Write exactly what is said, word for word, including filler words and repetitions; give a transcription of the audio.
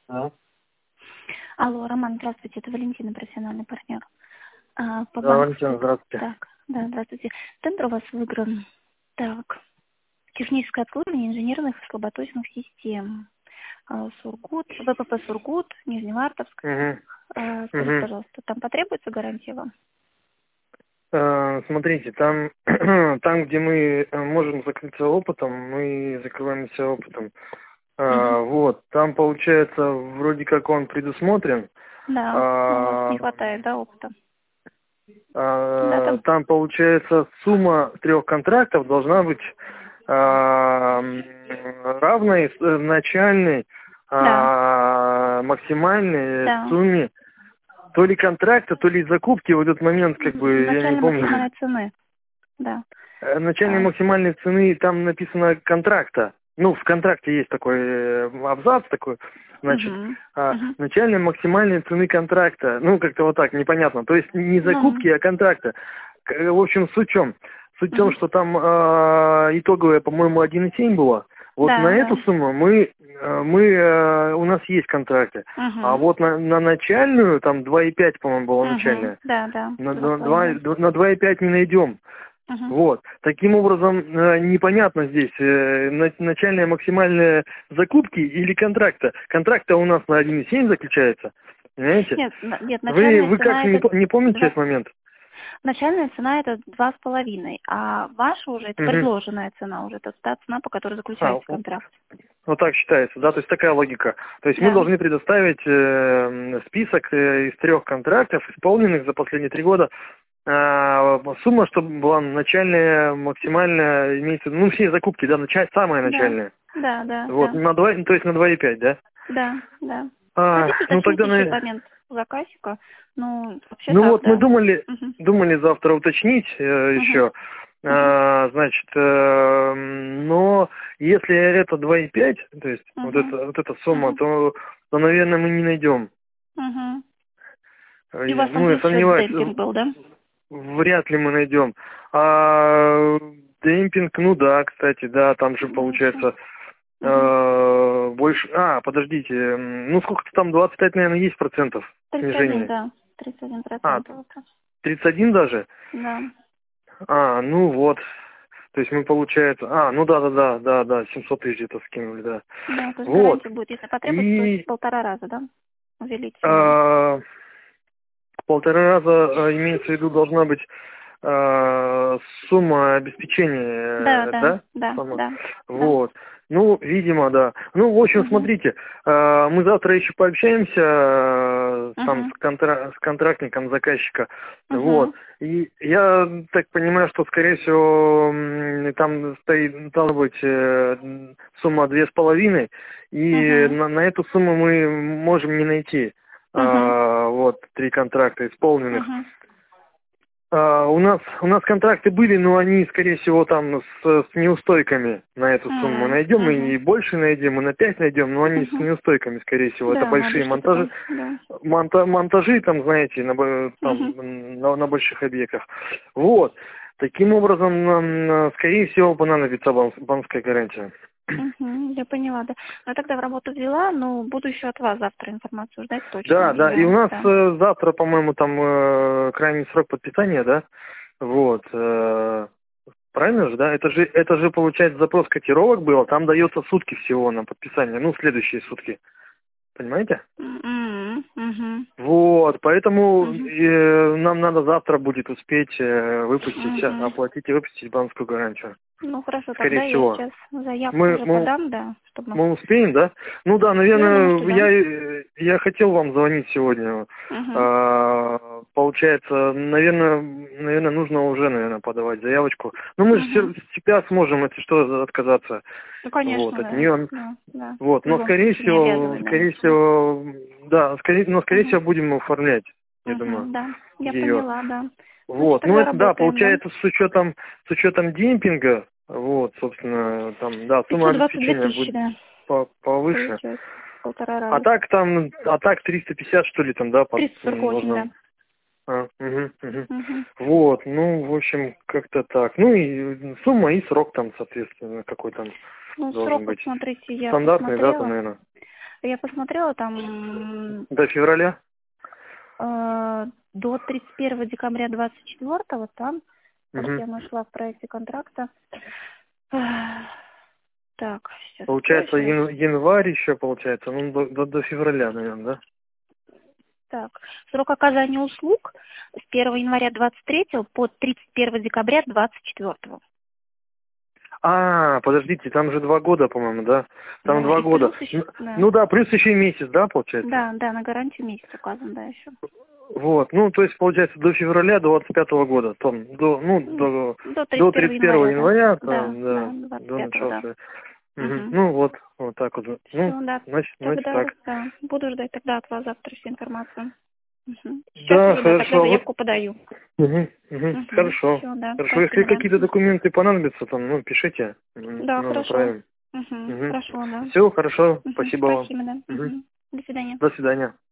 Да. Алло, Роман, здравствуйте, это Валентина, профессиональный партнер. А, по Да, банку. Валентина, здравствуйте. Так, да, здравствуйте. Тендер у вас выигран. Так, техническое обслуживание инженерных и слаботочных систем. А, Сургут, ВПП Сургут, Нижневартовск. Угу. А, скажите, Угу. пожалуйста, там потребуется гарантия вам? Э, смотрите, там, там, где мы э, можем закрыться опытом, мы закрываемся опытом. А, Угу. вот, там получается, вроде как он предусмотрен. Да, но у вас не А, хватает, да, опыта? Да, а, там. там получается сумма трех контрактов должна быть а, равной с- э, начальной Да, а, максимальной да. сумме то ли контракта, то ли закупки. В этот момент, как бы, я не Начальной помню. максимальной цены. Да. Э, Начальной А, максимальной цены там написано контракта. Ну, в контракте есть такой э, абзац такой, значит, угу. а, Угу. начальной максимальной цены контракта. Ну, как-то вот так, непонятно. То есть не Ну, закупки, а контракта. К- В общем, суть в чем? Суть в том, угу. что там э, итоговая, по-моему, один и семь было. Вот на Да, эту да. сумму мы, э, мы э, у нас есть контракты. А Угу. вот на, на начальную, там два и пять, по-моему, была Угу. начальная, Да, да. на, Два с на, два, половиной. на два и пять не найдем. Угу. Вот. Таким образом, э, непонятно здесь, э, на- начальная максимальная закупки или контракта. Контракта у нас на один и семь заключается, понимаете? Нет, на- нет, Вы, начальная вы как, цена не, это по- не помните два. этот момент? Начальная цена это два с половиной, а ваша уже это Мгм. предложенная цена уже, это та цена, по которой А, заключается вот контракт. вот так считается, да, то есть такая логика. То есть мы Да. должны предоставить э, список э, из трех контрактов, исполненных за последние три года. Э, сумма, чтобы была начальная, максимальная, имеется, в виду, ну, все закупки, да, начать, самая Да. начальная. Да, да, Вот, да. на два, то есть на два и пять, да? Да, да. А, Хотите, ну уточните тогда, еще на- момент заказчика? Ну, вообще ну так, вот мы да. думали, Угу. думали завтра уточнить э, Угу. еще, Угу. а, значит, э, но если это два и пять, то есть вот Угу. эта вот эта сумма, Угу. то, то, наверное, мы не найдем. Угу. Э, И у вас там Ну, я плюс еще сомневаюсь, демпинг был, да? вряд ли мы найдем. А демпинг, ну да, кстати, да, там же Больше. получается Угу. э, больше. А, подождите, м, ну сколько-то там двадцать пять, наверное, есть процентов тридцать один, снижения. да. тридцать один А, процент. Вот. тридцать один даже? Да. А, ну вот. То есть мы, получается... А, ну да, да, да, да, да, семьсот тысяч где-то скинули, да. Да, то есть Вот. гарантия будет, если потребуется, то есть в И полтора раза, да? Увеличение. э, полтора раза, э, имеется в виду, должна быть э, сумма Да, обеспечения, э, да, да? да, Сама. да, да. Вот. Ну, видимо, да. Ну, в общем, Угу. смотрите, э, мы завтра еще пообщаемся э, там Угу. с, контра- с контрактником заказчика. Вот. Угу. И я так понимаю, что, скорее всего, м, там стоит, должна быть э, сумма две с половиной, и Угу. на, на эту сумму мы можем не найти. Угу. А, вот три контракта исполненных. Угу. А, у нас у нас контракты были, но они, скорее всего, там с, с неустойками на эту сумму найдем, и Угу. больше найдем, и на пять найдем, но они с Угу. неустойками, скорее всего. Это Да, надо большие что-то монтажи, там, да. монта- монтажи, там, знаете, на, бо- Угу. там, на, на больших объектах. Вот. Таким образом, нам, э, скорее всего, понадобится бан- банковская гарантия. Угу. Я поняла, да. Ну, я тогда в работу взяла, но буду еще от вас завтра информацию ждать точно Да, да, и у уже, нас да. э, завтра, по-моему, там э, крайний срок подписания, да? Вот. э, Правильно же, да? Это же, это же, получается, запрос котировок был, там дается сутки всего на подписание, ну, следующие сутки. Понимаете? Угу. Угу. Вот, поэтому Угу. э, нам надо завтра будет успеть э, выпустить, а, Угу. оплатить и выпустить банковскую гарантию. Ну, хорошо, Скорее тогда я всего. сейчас заявку Мы, уже мы, подам, да, чтобы... мы успеем, да? Ну да, Я думаю, что наверное, да. я, э, я хотел вам звонить сегодня. Угу. А, получается, наверное, наверное, нужно уже, наверное, подавать заявочку. Но мы же Угу. с себя сможем, если что, отказаться. Ну, Вот, конечно, от да. нее. Да, да. Вот, В но любом скорее случае не всего, обязывай, да, скорее ничего. всего, да, скорее, но скорее Угу. всего будем оформлять, я думаю, Угу, да. Я ее. поняла, да. Значит, Вот, ну тогда это да, работаем, да. получается с учетом, с учетом демпинга, вот, собственно, там, да, сумма пятьсот двадцать две обеспечения тысячи, будет да, по- повыше. получается. Полтора А раза. так там, а так триста пятьдесят что ли там, да, под, триста сорок м, восемь, да. можно. А, мгм, мгм. Угу. Вот, ну, в общем, как-то так. Ну и сумма и срок там, соответственно, какой там Ну, должен срок, вот быть. смотрите, я Стандартный, да, там, посмотрела. наверное. Я посмотрела там До февраля? э, до тридцать первого декабря двадцать четвёртого там, Угу. вот я нашла в проекте контракта. Эх, Так, сейчас. Получается, ян- январь еще, получается, ну, до, до, до февраля, наверное, да? Так, срок оказания услуг с первого января двадцать третьего по тридцать первого декабря двадцать четвёртого. А, подождите, там же два года, по-моему, да? Там Да, два и года. плюс еще- Ну, да. ну да, плюс еще и месяц, да, получается? Да, да, на гарантию месяц указан, да, еще. Вот, ну, то есть, получается, до февраля двадцать пятого года, там, до, ну, до, До до тридцать первого тридцать первого января, января, да. Да, там, да, да, двадцать до пятого, начала. да. своей. Мгм. Угу. Ну, вот, вот так вот. Все, Ну, да. значит, значит Тогда, так. да, буду ждать тогда от вас завтра всю информацию. Угу. Сейчас Да, уже, да, тогда хорошо, вот. заявку подаю. Угу, угу. Угу. Хорошо. Все, да, Хорошо, если спасибо, да. какие-то документы понадобятся, там, ну, пишите, м, Да, ну, хорошо. направим. Угу. Угу. Хорошо, да. Все, хорошо, Угу. спасибо вам. Спасибо, да. Угу. Угу. До свидания. До свидания.